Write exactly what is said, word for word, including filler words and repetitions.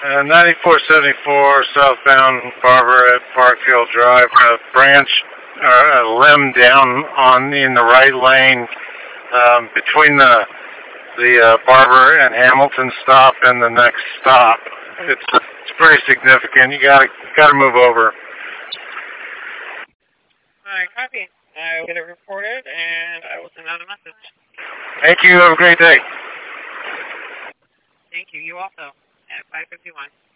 Uh, ninety-four seventy-four southbound Barber at Parkfield Drive. A branch, uh, a limb down on in the right lane um, between the the uh, Barber and Hamilton stop and the next stop. It's it's pretty significant. You got got to move over. All right, copy. I will get it reported and I will send out a message. Thank you. Have a great day. Thank you. You also at five fifty-one.